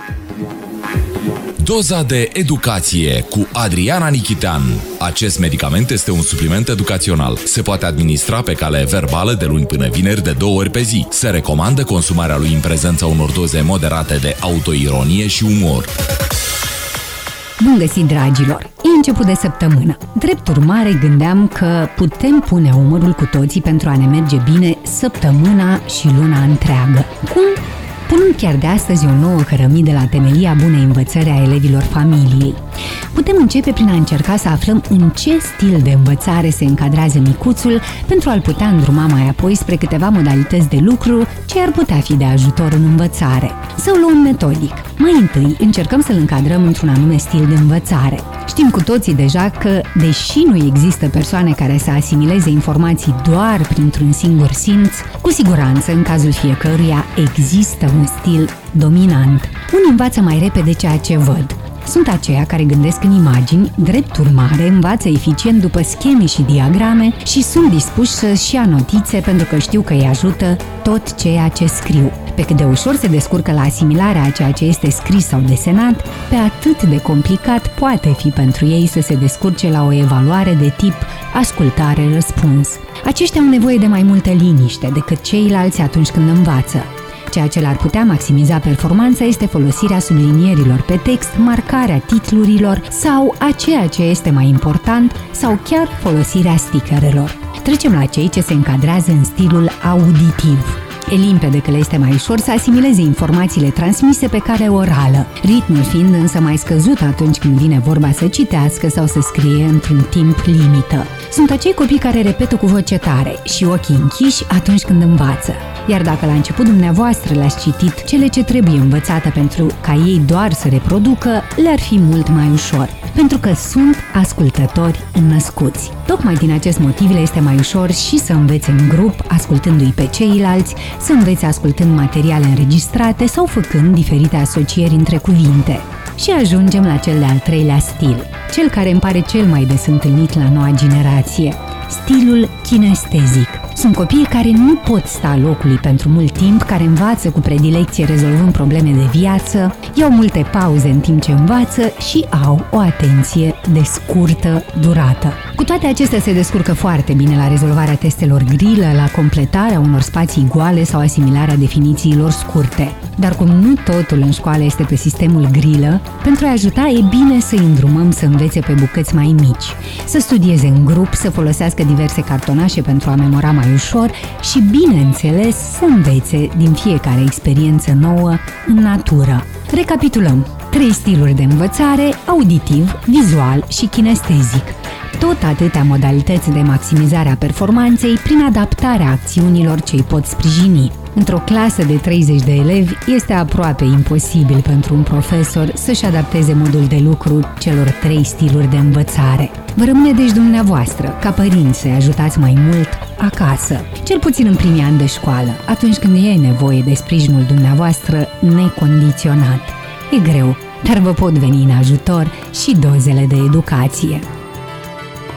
Doza de educație cu Adriana Nichitean. Acest medicament este un supliment educațional. Se poate administra pe cale verbală de luni până vineri de 2 ori pe zi. Se recomandă consumarea lui în prezența unor doze moderate de autoironie și umor. Bun găsit, dragilor! E început de săptămână. Drept urmare, gândeam că putem pune umărul cu toții pentru a ne merge bine săptămâna și luna întreagă. Cum? Punând chiar de astăzi o nouă cărămidă la temelia bunei învățări a elevilor familiei. Putem începe prin a încerca să aflăm în ce stil de învățare se încadrează micuțul pentru a-l putea îndruma mai apoi spre câteva modalități de lucru ce ar putea fi de ajutor în învățare. Să o luăm metodic. Mai întâi încercăm să-l încadrăm într-un anume stil de învățare. Știm cu toții deja că, deși nu există persoane care să asimileze informații doar printr-un singur simț, cu siguranță, în cazul fiecăruia, există un stil dominant. Unii învață mai repede ceea ce văd. Sunt aceia care gândesc în imagini, drept urmare învață eficient după scheme și diagrame și sunt dispuși să-și ia notițe pentru că știu că îi ajută tot ceea ce scriu. Pe cât de ușor se descurcă la asimilarea a ceea ce este scris sau desenat, pe atât de complicat poate fi pentru ei să se descurce la o evaluare de tip ascultare-răspuns. Aceștia au nevoie de mai multă liniște decât ceilalți atunci când învață. Ceea ce l-ar putea maximiza performanța este folosirea sublinierilor pe text, marcarea titlurilor sau, a ceea ce este mai important, sau chiar folosirea stickerelor. Trecem la cei ce se încadrează în stilul auditiv. E limpede că le este mai ușor să asimileze informațiile transmise pe cale orală, ritmul fiind însă mai scăzut atunci când vine vorba să citească sau să scrie într-un timp limită. Sunt acei copii care repetă cu voce tare și ochii închiși atunci când învață. Iar dacă la început dumneavoastră le-ați citit cele ce trebuie învățate pentru ca ei doar să reproducă, le-ar fi mult mai ușor, pentru că sunt ascultători înnăscuți. Tocmai din acest motiv le este mai ușor și să învețe în grup, ascultându-i pe ceilalți, să învețe ascultând materiale înregistrate sau făcând diferite asocieri între cuvinte. Și ajungem la cel de-al treilea stil, cel care îmi pare cel mai des întâlnit la noua generație, stilul kinestezic. Sunt copii care nu pot sta locului pentru mult timp, care învață cu predilecție rezolvând probleme de viață, iau multe pauze în timp ce învață și au o atenție de scurtă durată. Cu toate acestea se descurcă foarte bine la rezolvarea testelor grilă, la completarea unor spații goale sau asimilarea definițiilor scurte. Dar cum nu totul în școală este pe sistemul grilă, pentru a ajuta e bine să-i îndrumăm să învețe pe bucăți mai mici, să studieze în grup, să folosească diverse cartonașe pentru a memora mai ușor și, bineînțeles, să învețe din fiecare experiență nouă în natură. Recapitulăm: 3 stiluri de învățare: auditiv, vizual și kinestezic. Tot atâtea modalități de maximizare a performanței prin adaptarea acțiunilor ce îi pot sprijini. Într-o clasă de 30 de elevi, este aproape imposibil pentru un profesor să-și adapteze modul de lucru celor 3 stiluri de învățare. Vă rămâne deci dumneavoastră, ca părinți, să-i ajutați mai mult acasă, cel puțin în primii ani de școală, atunci când e nevoie de sprijinul dumneavoastră necondiționat. E greu, dar vă pot veni în ajutor și dozele de educație.